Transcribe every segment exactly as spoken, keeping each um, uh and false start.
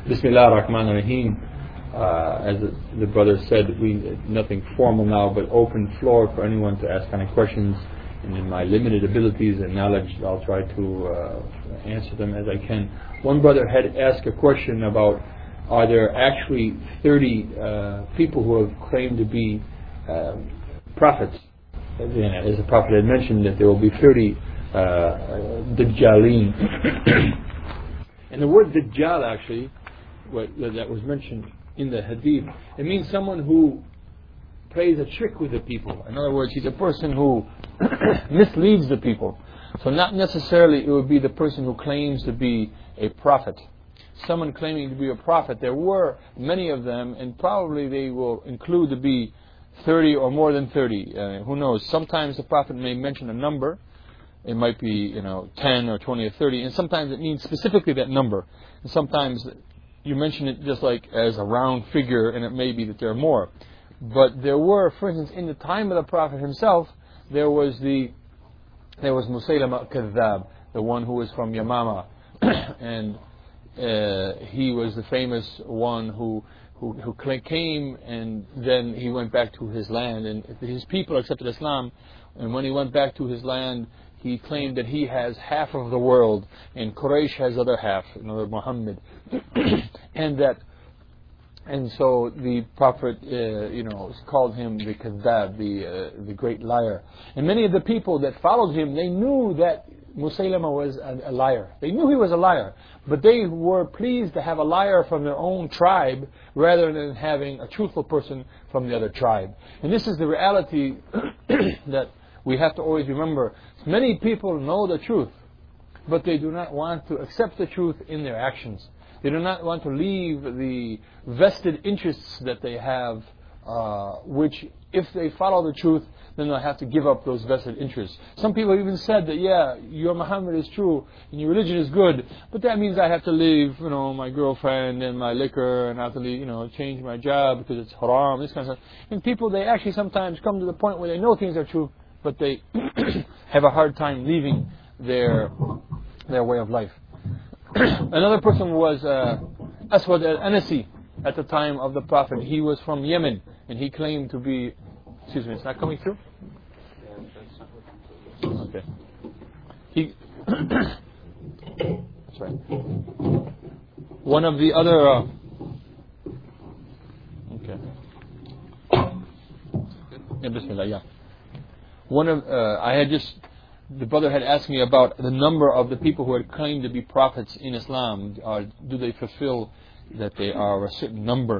Bismillah ar-Rahman ar-Rahim. Uh, as the, the brother said, we nothing formal now, but open floor for anyone to ask any questions. And in my limited abilities and knowledge, I'll try to uh, answer them as I can. One brother had asked a question about, are there actually thirty uh, people who have claimed to be um, prophets? As the Prophet had mentioned that there will be thirty uh, Dajjaleen. And the word Dajjal actually, what, that was mentioned in the hadith, it means someone who plays a trick with the people. In other words, he's a person who misleads the people. So not necessarily it would be the person who claims to be a prophet. Someone claiming to be a prophet, there were many of them, and probably they will include to be thirty or more than thirty. Uh, who knows? Sometimes the prophet may mention a number. It might be, you know, ten or twenty or thirty, and sometimes it means specifically that number. And sometimes you mention it just like as a round figure, and it may be that there are more. But there were, for instance, in the time of the Prophet himself, there was the there was Musaylama al-Kadhdhab, the one who was from Yamama, and uh, he was the famous one who who who came, and then he went back to his land, and his people accepted Islam. And when he went back to his land, he claimed that he has half of the world, and Quraysh has the other half, another Muhammad, and that, and so the Prophet, uh, you know, called him the Kadhdhab, the uh, the great liar. And many of the people that followed him, they knew that Musaylama was a, a liar. They knew he was a liar, but they were pleased to have a liar from their own tribe rather than having a truthful person from the other tribe. And this is the reality that we have to always remember. Many people know the truth, but they do not want to accept the truth in their actions. They do not want to leave the vested interests that they have, uh, which if they follow the truth, then they'll have to give up those vested interests. Some people even said that, yeah, your Muhammad is true and your religion is good, but that means I have to leave, you know, my girlfriend and my liquor, and I have to leave, you know, change my job because it's haram, this kind of stuff. And people, they actually sometimes come to the point where they know things are true, but they have a hard time leaving their their way of life. Another person was uh, Aswad al-Anasi at the time of the Prophet. He was from Yemen, and he claimed to be... Excuse me, it's not coming through? Okay. He... That's right. One of the other... Uh, okay. Yeah, Bismillah, yeah. One of... Uh, I had just... The brother had asked me about the number of the people who had claimed to be prophets in Islam. Uh, do they fulfill that they are a certain number?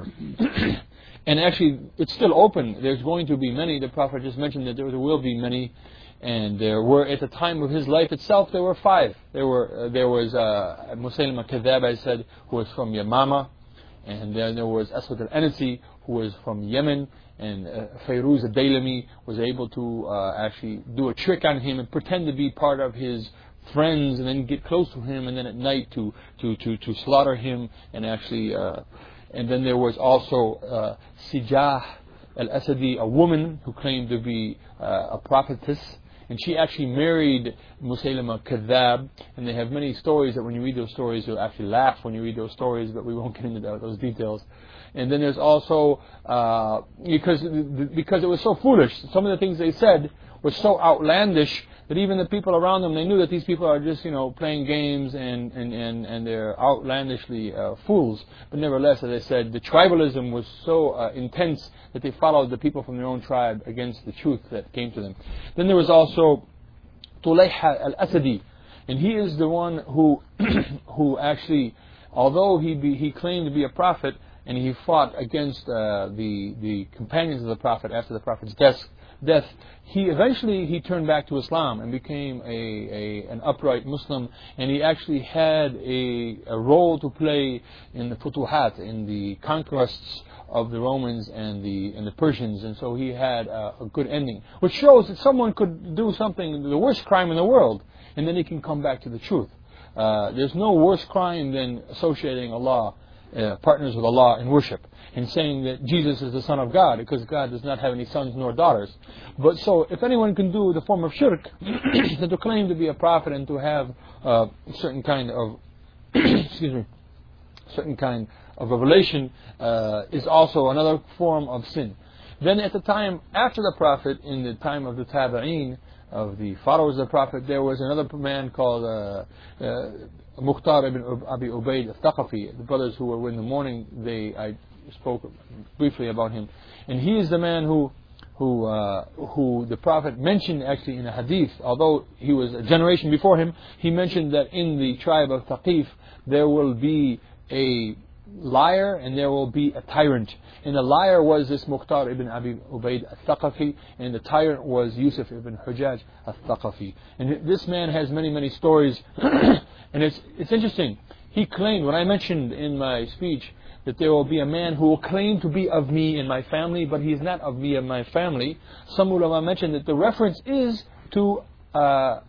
And actually, it's still open. There's going to be many. The Prophet just mentioned that there will be many. And there were, at the time of his life itself, there were five. There were uh, there was uh, Musaylama al-Kadhdhab, I said, who was from Yamama. And then there was Aswad al-Anasi, who was from Yemen. And uh, Fayruz al-Daylami was able to uh, actually do a trick on him and pretend to be part of his friends, and then get close to him, and then at night to to to, to slaughter him. And actually, uh, and then there was also uh, Sijah al-Asadi, a woman who claimed to be uh, a prophetess. And she actually married Musaylama al-Kadhdhab, and they have many stories that when you read those stories, you'll actually laugh when you read those stories, but we won't get into those details. And then there's also, uh, because because it was so foolish, some of the things they said were so outlandish that even the people around them, they knew that these people are just, you know, playing games and, and, and, and they're outlandishly uh, fools. But nevertheless, as I said, the tribalism was so uh, intense that they followed the people from their own tribe against the truth that came to them. Then there was also Tulayha al-Asadi, and he is the one who who actually, although he be, he claimed to be a prophet, and he fought against uh, the the companions of the Prophet after the Prophet's death. Death. He eventually he turned back to Islam and became a, a an upright Muslim, and he actually had a, a role to play in the Futuhat, in the conquests of the Romans and the and the Persians, and so he had a, a good ending, which shows that someone could do something, the worst crime in the world, and then he can come back to the truth. Uh, there's no worse crime than associating Allah. Uh, partners with Allah in worship and saying that Jesus is the Son of God, because God does not have any sons nor daughters. But so if anyone can do the form of shirk, then to claim to be a prophet and to have uh, a certain kind of excuse me certain kind of revelation uh, is also another form of sin. Then at the time after the Prophet, in the time of the Tabi'een, of the followers of the Prophet, there was another man called uh, uh, Mukhtar ibn Abi Ubaid al-Thaqafi. The brothers who were in the morning, they I spoke briefly about him, and he is the man who who uh, who the Prophet mentioned actually in a hadith. Although he was a generation before him, he mentioned that in the tribe of Thaqif there will be a liar and there will be a tyrant. And the liar was this Mukhtar ibn Abi Ubaid al-Thaqafi, and the tyrant was Yusuf ibn Hujjaj al-Thaqafi. And this man has many, many stories. And it's it's interesting. He claimed, when I mentioned in my speech that there will be a man who will claim to be of me and my family, but he is not of me and my family, some ulama mentioned that the reference is to uh,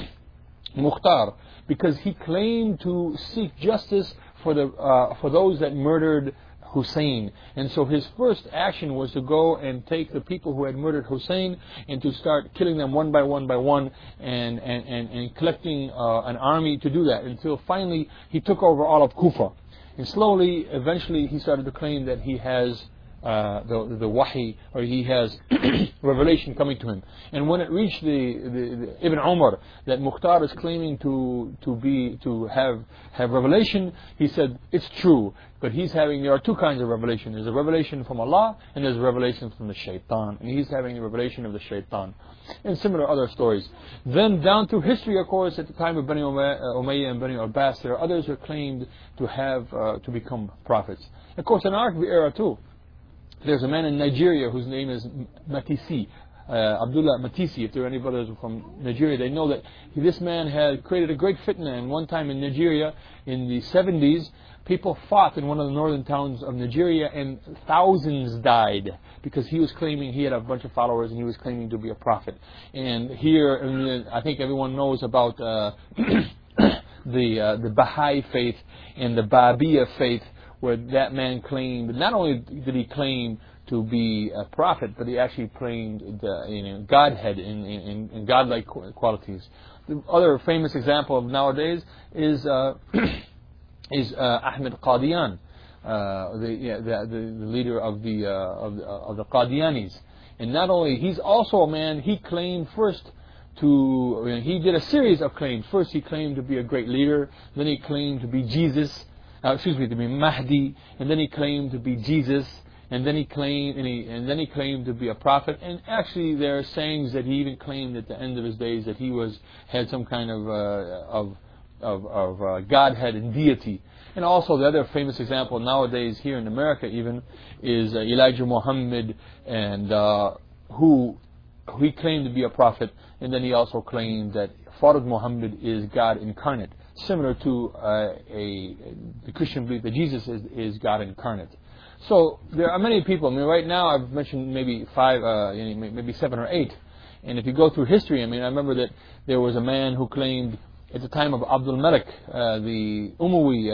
Mukhtar, because he claimed to seek justice for the uh, for those that murdered Hussein. And so his first action was to go and take the people who had murdered Hussein and to start killing them one by one by one, and, and, and, and collecting uh, an army to do that, until finally he took over all of Kufa. And slowly, eventually, he started to claim that he has uh, the, the wahi, or he has revelation coming to him. And when it reached the, the, the Ibn Umar that Mukhtar is claiming to to be to have have revelation, he said it's true, but he's having there are two kinds of revelation. There's a revelation from Allah and there's a revelation from the shaitan, and he's having the revelation of the shaitan, and similar other stories. Then down through history, of course, at the time of Bani Umayyah and Bani Abbas, there are others who claimed to have uh, to become prophets. Of course, in our era too, there's a man in Nigeria whose name is Matisi, uh, Abdullah Matisi. If there are any brothers from Nigeria, they know that this man had created a great fitna. And one time in Nigeria, in the seventies, people fought in one of the northern towns of Nigeria, and thousands died because he was claiming he had a bunch of followers and he was claiming to be a prophet. And here, I, mean, I think everyone knows about uh, the uh, the Baha'i faith and the Babiya faith, where that man claimed, not only did he claim to be a prophet, but he actually claimed the you know, Godhead in, in, in godlike qualities. The other famous example of nowadays is uh, is uh, Ahmed Qadian, uh, the, yeah, the, the the leader of the uh, of the, of the Qadianis. And not only, he's also a man, he claimed first to, I mean, he did a series of claims. First he claimed to be a great leader, then he claimed to be Jesus. Uh, excuse me, to be Mahdi, and then he claimed to be Jesus, and then he claimed, and, he, and then he claimed to be a prophet. And actually, there are sayings that he even claimed at the end of his days that he was had some kind of uh, of of, of uh, Godhead and deity. And also, the other famous example nowadays here in America even is uh, Elijah Muhammad, and uh, who who he claimed to be a prophet, and then he also claimed that Farad Muhammad is God incarnate. Similar to uh, a the Christian belief that Jesus is, is God incarnate. So there are many people. I mean, right now I've mentioned maybe five, uh, maybe seven or eight. And if you go through history, I mean, I remember that there was a man who claimed at the time of Abdul Malik, uh, the Umayyi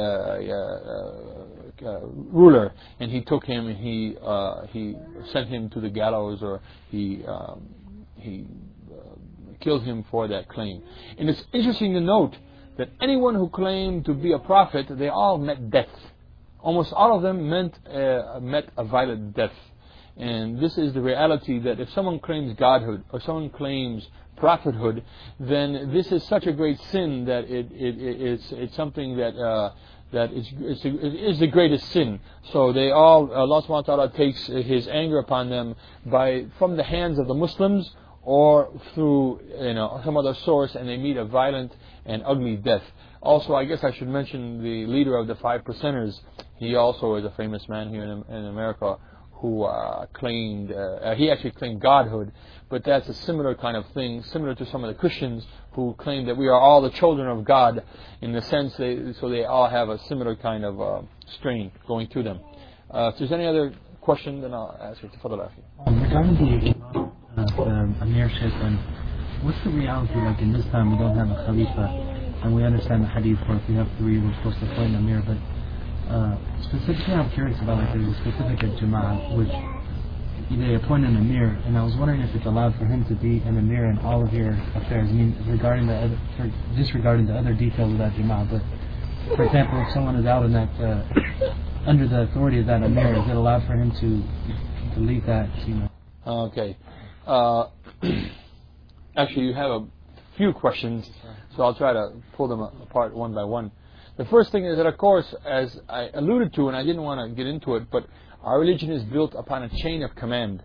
uh, uh, uh, ruler, and he took him and he uh, he sent him to the gallows, or he um, he uh, killed him for that claim. And it's interesting to note that anyone who claimed to be a prophet, they all met death. Almost all of them meant, uh, met a violent death. And this is the reality, that if someone claims godhood or someone claims prophethood, then this is such a great sin that it, it, it it's, it's something that uh, that is, it's, it is the greatest sin. So they all, Allah subhanahu wa ta'ala takes His anger upon them by from the hands of the Muslims, or through you know some other source, and they meet a violent and ugly death. Also, I guess I should mention the leader of the Five Percenters. He also is a famous man here in, in America who uh, claimed, uh, he actually claimed godhood, but that's a similar kind of thing, similar to some of the Christians who claim that we are all the children of God, in the sense they, so they all have a similar kind of uh, strain going through them. Uh, if there's any other question, then I'll ask you to follow that. Um, regarding the uh, the amirship, and what's the reality like in this time we don't have a Khalifa, and we understand the hadith where if we have three we're supposed to appoint an Amir, but uh, specifically I'm curious about like the specific at Jama'ah, which they appoint an Amir, and I was wondering if it's allowed for him to be an Amir in all of your affairs. I mean, regarding the other, disregarding the other details of that Jama'ah, but for example, if someone is out in that uh, under the authority of that Amir, is it allowed for him to to leave that? You know. Okay. Uh, actually, you have a few questions, so I'll try to pull them apart one by one. The first thing is that, of course, as I alluded to, and I didn't want to get into it, but our religion is built upon a chain of command,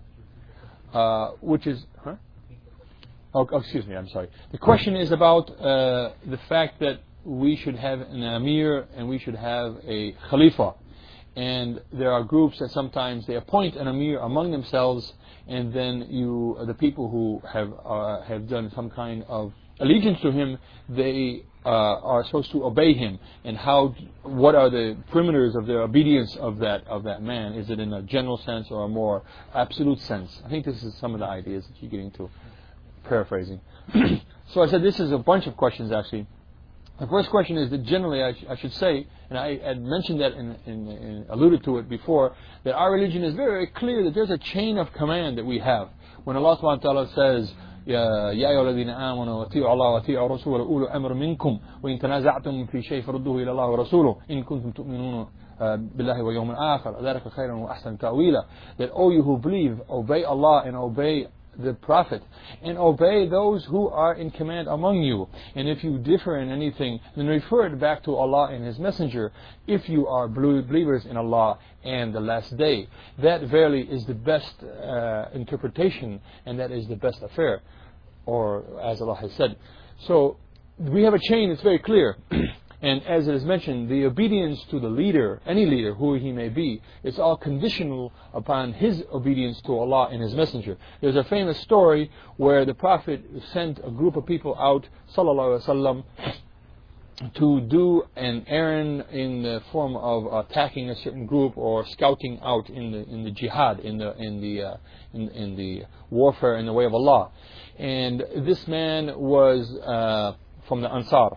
uh, which is... Huh? Oh, excuse me, I'm sorry. The question is about uh, the fact that we should have an Amir and we should have a Khalifa. And there are groups that sometimes they appoint an Amir among themselves, and then you, the people who have uh, have done some kind of allegiance to him, they uh, are supposed to obey him. And how? What are the perimeters of their obedience of that of that man? Is it in a general sense or a more absolute sense? I think this is some of the ideas that you're getting to. Paraphrasing. So I said this is a bunch of questions actually. The first question is that generally I, sh- I should say, and I had mentioned that and in, in, in alluded to it before, that our religion is very, very clear that there's a chain of command that we have. When Allah subhanahu wa ta'ala says, يا أيها الذين آمنوا وأطيعوا الله وأطيعوا الرسول وأولو الأمر منكم وإن تنازعتم في شيء فردوه إلى الله ورسوله إن كنتم تؤمنون بالله واليوم الآخر ذلك خير وأحسن تأويلا. That, oh, you who believe, obey Allah and obey the Prophet, and obey those who are in command among you. And if you differ in anything, then refer it back to Allah and His Messenger, if you are believers in Allah and the last day. That verily is the best uh, interpretation, and that is the best affair, or as Allah has said. So we have a chain that's very clear. And as it is mentioned, the obedience to the leader, any leader, who he may be, it's all conditional upon his obedience to Allah and His Messenger. There's a famous story where the Prophet sent a group of people out, sallallahu alaihi wasallam, to do an errand in the form of attacking a certain group or scouting out in the in the jihad, in the in the uh, in, in the warfare in the way of Allah. And this man was uh, from the Ansar.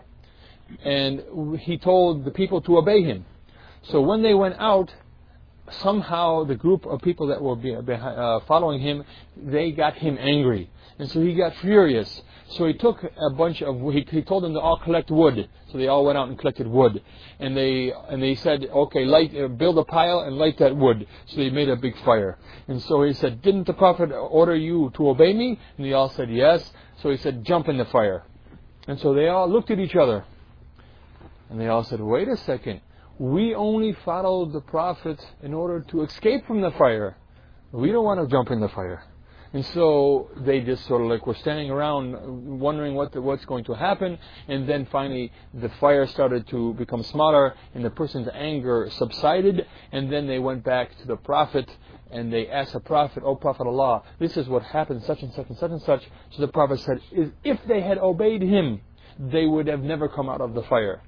And he told the people to obey him. So when they went out, somehow the group of people that were behind, uh, following him, they got him angry. And so he got furious. So he took a bunch of, he, he told them to all collect wood. So they all went out and collected wood. And they and they said, okay, light, uh, build a pile and light that wood. So they made a big fire. And so he said, didn't the Prophet order you to obey me? And they all said, yes. So he said, jump in the fire. And so they all looked at each other. And they all said, wait a second, we only followed the Prophet in order to escape from the fire. We don't want to jump in the fire. And so they just sort of like were standing around wondering what the, what's going to happen. And then finally the fire started to become smaller and the person's anger subsided. And then they went back to the Prophet and they asked the Prophet, "O Prophet Allah, this is what happened, such and such and such and such." So the Prophet said, if they had obeyed him, they would have never come out of the fire.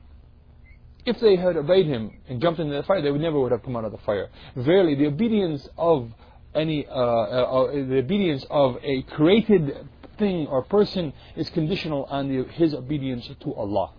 If they had obeyed him and jumped into the fire, they would never would have come out of the fire. Verily, the obedience of any, uh, uh, the obedience of a created thing or person is conditional on the, his obedience to Allah.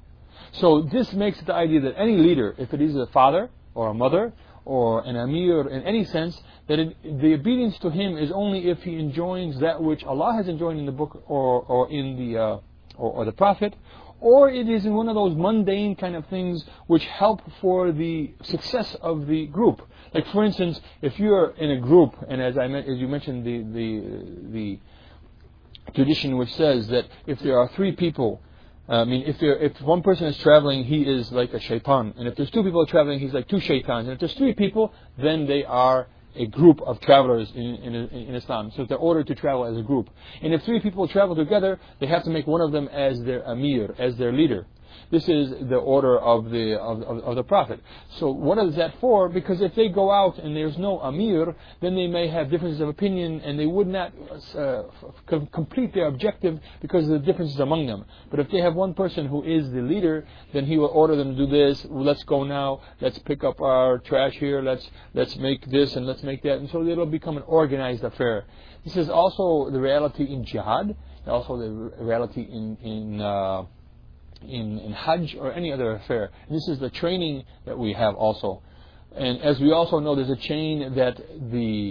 So this makes it the idea that any leader, if it is a father or a mother or an Amir in any sense, that it, the obedience to him is only if he enjoins that which Allah has enjoined in the book or, or in the uh, or, or the Prophet, or it is in one of those mundane kind of things which help for the success of the group. Like for instance, if you're in a group, and as I as you mentioned the the the tradition which says that if there are three people, I mean if there if one person is traveling, he is like a shaitan, and if there's two people traveling, he's like two shaitans, and if there's three people, then they are a group of travelers in, in, in Islam. So they're ordered to travel as a group. And if three people travel together, they have to make one of them as their Amir, as their leader. This is the order of the of, of, of the Prophet. So what is that for? Because if they go out and there's no Amir, then they may have differences of opinion and they would not uh, f- complete their objective because of the differences among them. But if they have one person who is the leader, then he will order them to do this. Let's go now. Let's pick up our trash here. Let's let's make this and let's make that. And so it'll become an organized affair. This is also the reality in jihad. Also the reality in in uh, In, in Hajj or any other affair. And this is the training that we have also. And as we also know, there's a chain that the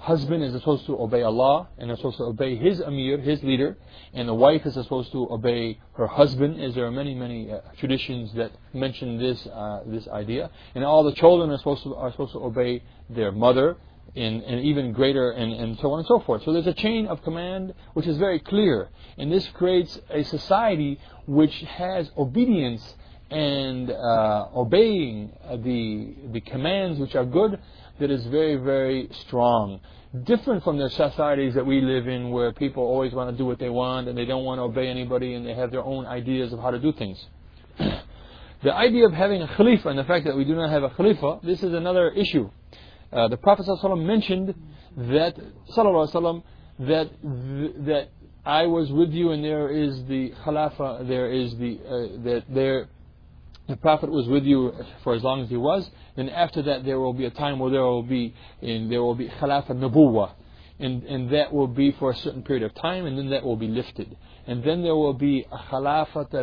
husband is supposed to obey Allah and is supposed to obey his Amir, his leader, and the wife is supposed to obey her husband, as there are many, many uh, traditions that mention this uh, this idea. And all the children are supposed to are supposed to obey their mother, in, and even greater, and, and so on and so forth. So there's a chain of command which is very clear, and this creates a society which has obedience and uh, obeying the the commands which are good, that is very, very strong. Different from the societies that we live in, where people always want to do what they want and they don't want to obey anybody, and they have their own ideas of how to do things. The idea of having a Khalifa and the fact that we do not have a Khalifa, this is another issue. Uh, the Prophet ﷺ mentioned that ﷺ, that that I was with you, and there is the Khalifa, there is the uh, that there. The Prophet was with you for as long as he was. Then after that, there will be a time where there will be in there will be Khilaf al-Nubuwwah, and and that will be for a certain period of time, and then that will be lifted, and then there will be a Khilafat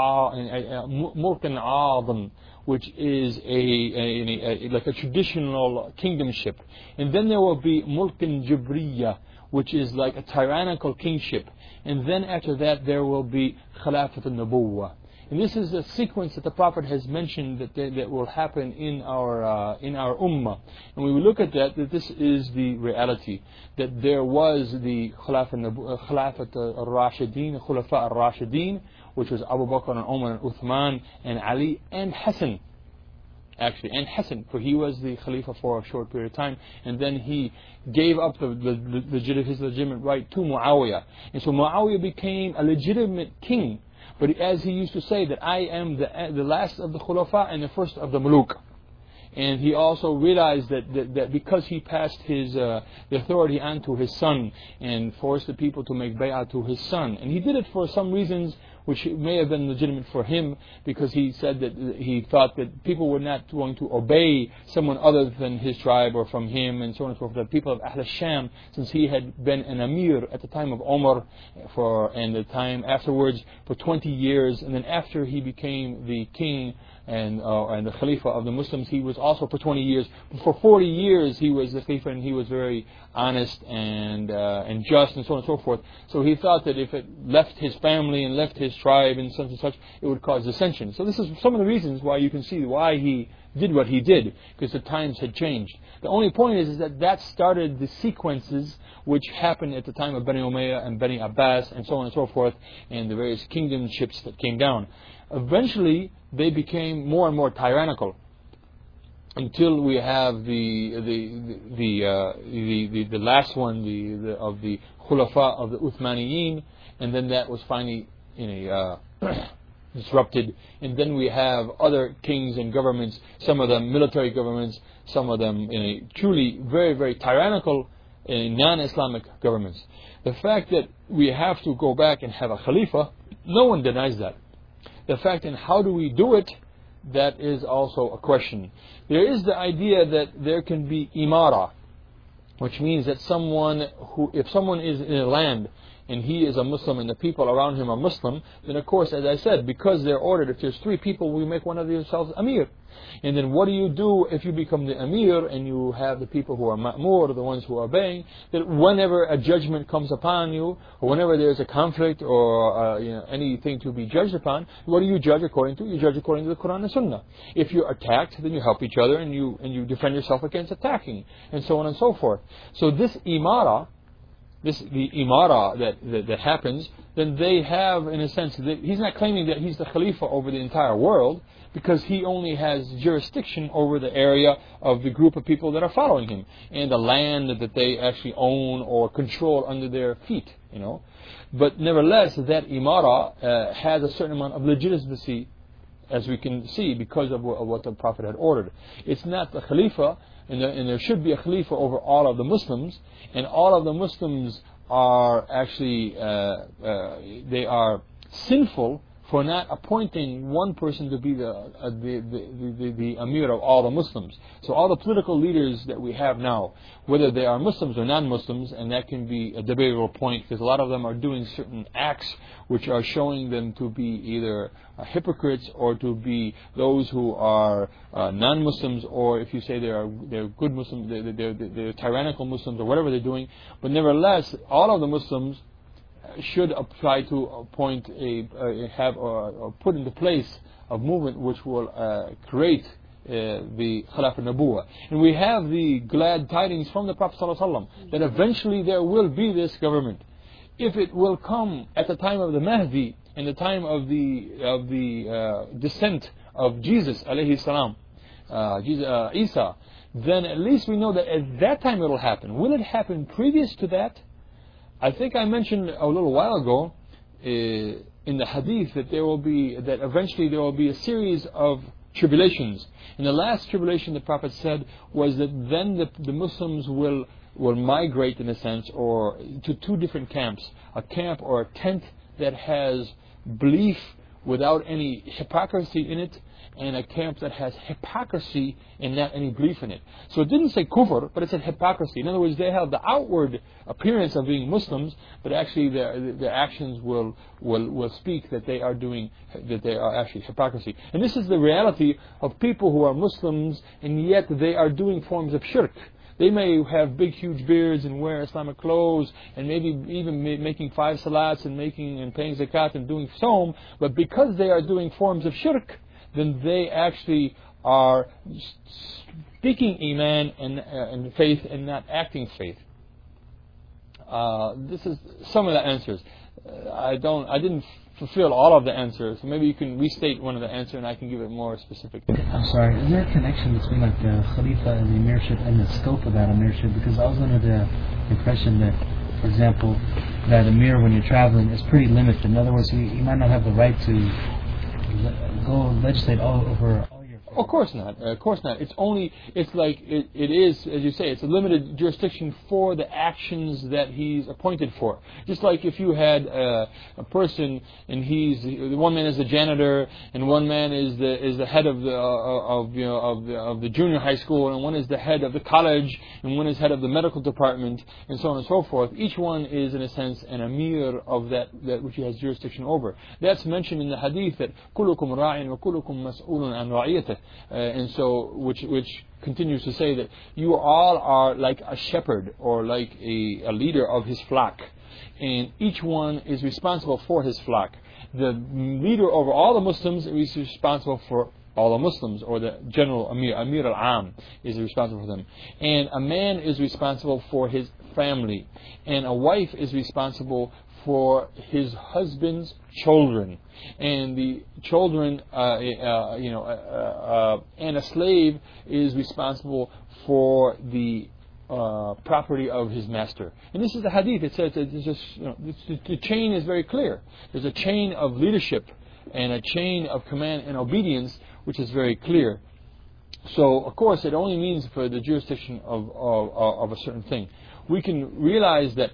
al-Mulk al-A'zam, which is a, a, a like a traditional kingdomship, and then there will be Mulk al-Jibriyah, which is like a tyrannical kingship, and then after that there will be Khilafat al-Nubuwwah. And this is a sequence that the Prophet has mentioned that they, that will happen in our uh, in our ummah. And when we look at that, that this is the reality. That there was the Khilafat al-Rashideen, Khulafa al-Rashideen, which was Abu Bakr and Umar and Uthman and Ali and Hassan. Actually, and Hassan, for he was the Khalifa for a short period of time, and then he gave up the, the, the, his legitimate right to Muawiyah. And so Muawiyah became a legitimate king. But as he used to say, that I am the the last of the Khulafa and the first of the Muluk. And he also realized that, that, that because he passed his uh, the authority on to his son and forced the people to make bay'ah to his son. And he did it for some reasons which may have been legitimate for him, because he said that he thought that people were not going to obey someone other than his tribe or from him, and so on and so forth. The people of Ahl al-Sham, since he had been an Amir at the time of Omar for and the time afterwards for twenty years, and then after he became the king and uh, and the Khalifa of the Muslims, he was also for twenty years. For forty years he was the Khalifa, and he was very honest and uh, and just, and so on and so forth. So he thought that if it left his family and left his tribe and such and such, it would cause dissension. So this is some of the reasons why you can see why he did what he did, because the times had changed. The only point is, is that that started the sequences which happened at the time of Bani Umayyah and Bani Abbas and so on and so forth, and the various kingdomships that came down. Eventually they became more and more tyrannical, until we have the the the uh, the, the the last one, the, the of the Khulafa of the Uthmaniyin, and then that was finally in a uh, disrupted. And then we have other kings and governments, some of them military governments, some of them in a truly very very tyrannical uh, non-Islamic governments. The fact that we have to go back and have a Khalifa, no one denies that. The fact in how do we do it, that is also a question. There is the idea that there can be imara, which means that someone who, if someone is in a land and he is a Muslim and the people around him are Muslim, then of course, as I said, because they're ordered, if there's three people, we make one of themselves Amir. And then what do you do if you become the Amir and you have the people who are Ma'mur, the ones who are obeying, that whenever a judgment comes upon you, or whenever there's a conflict or uh, you know, anything to be judged upon, what do you judge according to? You judge according to the Quran and Sunnah. If you're attacked, then you help each other and you and you defend yourself against attacking, and so on and so forth. So this imara, this the imara that, that that happens, then they have, in a sense, that he's not claiming that he's the Khalifa over the entire world, because he only has jurisdiction over the area of the group of people that are following him, and the land that they actually own or control under their feet, you know. But nevertheless, that imara uh, has a certain amount of legitimacy, as we can see, because of, of what the Prophet had ordered. It's not the Khalifa, and, the, and there should be a Khalifa over all of the Muslims, and all of the Muslims are actually uh, uh, they are sinful for not appointing one person to be the, uh, the, the, the, the Amir of all the Muslims. So all the political leaders that we have now, whether they are Muslims or non-Muslims, and that can be a debatable point because a lot of them are doing certain acts which are showing them to be either uh, hypocrites or to be those who are uh, non-Muslims, or if you say they are they're good Muslims, they're, they're, they're tyrannical Muslims or whatever they're doing. But nevertheless, all of the Muslims should try to appoint a uh, have or, or put into place a movement which will uh, create uh, the Khilaf al-Nabuwah. And we have the glad tidings from the Prophet ﷺ that eventually there will be this government. If it will come at the time of the Mahdi and the time of the of the uh, descent of Jesus alayhi salam, uh, Jesus, uh, Isa, then at least we know that at that time it will happen. Will it happen previous to that? I think I mentioned a little while ago uh, in the hadith that there will be that eventually there will be a series of tribulations. And the last tribulation the Prophet said was that then the, the Muslims will will migrate in a sense or to two different camps, a camp or a tent that has belief without any hypocrisy in it, and a camp that has hypocrisy and not any belief in it. So it didn't say kufr, but it said hypocrisy. In other words, they have the outward appearance of being Muslims, but actually their their actions will will will speak that they are doing that they are actually hypocrisy. And this is the reality of people who are Muslims and yet they are doing forms of shirk. They may have big, huge beards and wear Islamic clothes and maybe even ma- making five salats and making and paying zakat and doing sawm, but because they are doing forms of shirk, then they actually are speaking iman and, uh, and faith and not acting faith. Uh, this is some of the answers. Uh, I don't. I didn't fulfill all of the answers. So maybe you can restate one of the answers and I can give it more specific. I'm sorry. Is there a connection between like the Khalifa and the Emirship and the scope of that Emirship? Because I was under the impression that, for example, that Emir when you're traveling is pretty limited. In other words, you, you might not have the right to le- go legislate all over. All your Of course not. Uh, of course not. It's only. It's like it, it is, as you say. It's a limited jurisdiction for the actions that he's appointed for. Just like if you had uh, a person and he's one man is the janitor and one man is the is the head of the uh, of you know of the of the junior high school and one is the head of the college and one is head of the medical department and so on and so forth. Each one is in a sense an emir of that that which he has jurisdiction over. That's mentioned in the hadith that كلكم راع وكلكم مسؤول عن رعيته. Uh, and so, which which continues to say that you all are like a shepherd or like a, a leader of his flock, and each one is responsible for his flock. The leader over all the Muslims is responsible for all the Muslims, or the general Amir, Amir al-Am is responsible for them. And a man is responsible for his family, and a wife is responsible for his husband's children, and the children, uh, uh, you know, uh, uh, and a slave is responsible for the uh, property of his master. And this is the hadith. It says it's just, you know, the, the chain is very clear. There's a chain of leadership and a chain of command and obedience, which is very clear. So, of course, it only means for the jurisdiction of of, of a certain thing. We can realize that.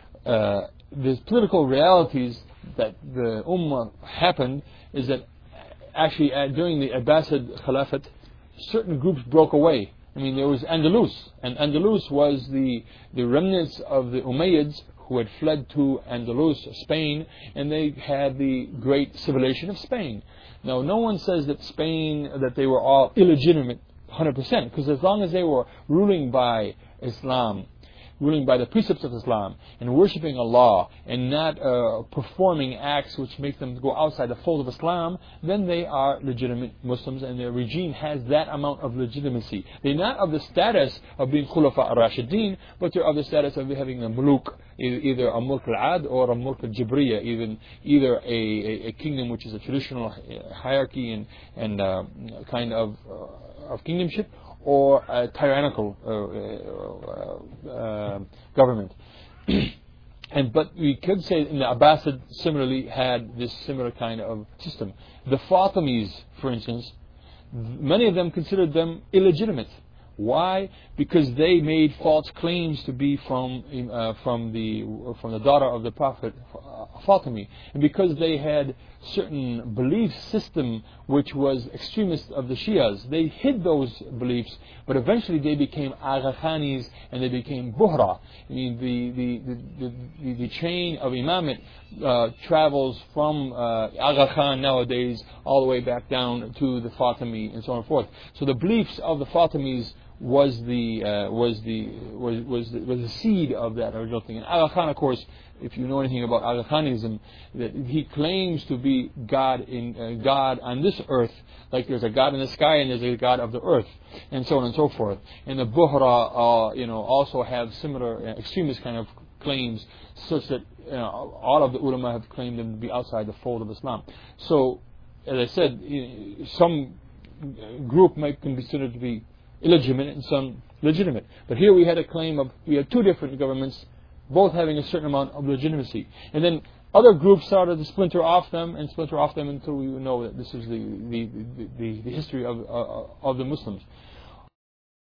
Uh, the political realities that the Ummah happened is that actually uh, during the Abbasid Caliphate, certain groups broke away. I mean, there was Andalus, and Andalus was the, the remnants of the Umayyads who had fled to Andalus, Spain, and they had the great civilization of Spain. Now, no one says that Spain, that they were all illegitimate one hundred percent, because as long as they were ruling by Islam, ruling by the precepts of Islam and worshipping Allah and not uh, performing acts which make them go outside the fold of Islam, then they are legitimate Muslims and their regime has that amount of legitimacy. They're not of the status of being Khulafa al-Rashidin, but they're of the status of having a muluk, either a mulk al-ad or a mulk al-Jibriya, even either a, a, a kingdom which is a traditional hierarchy and, and uh, kind of, uh, of kingdomship, or a tyrannical uh, uh, uh, government. And but we could say in the Abbasid similarly had this similar kind of system. The Fatimids, for instance, many of them considered them illegitimate. Why? Because they made false claims to be from uh, from the from the daughter of the Prophet Fatimi, and because they had certain belief system which was extremist of the Shias. They hid those beliefs, but eventually they became Agha Khanis and they became Buhra. I mean, the the the, the, the chain of imamate uh, travels from uh, Agha Khan nowadays all the way back down to the Fatimi and so on and forth. So the beliefs of the Fatimis was the uh, was the was was the, was the seed of that original thing. And Agha Khan, of course, if you know anything about Agha Khanism, that he claims to be God in uh, God on this earth, like there's a God in the sky and there's a God of the earth, and so on and so forth. And the Buhra, uh, you know, also have similar uh, extremist kind of claims, such that you know, all of the ulama have claimed them to be outside the fold of Islam. So, as I said, you know, some group might be considered to be illegitimate and some legitimate. But here we had a claim of, we had two different governments, both having a certain amount of legitimacy. And then other groups started to splinter off them and splinter off them until we know that this is the the, the, the, the history of uh, of the Muslims.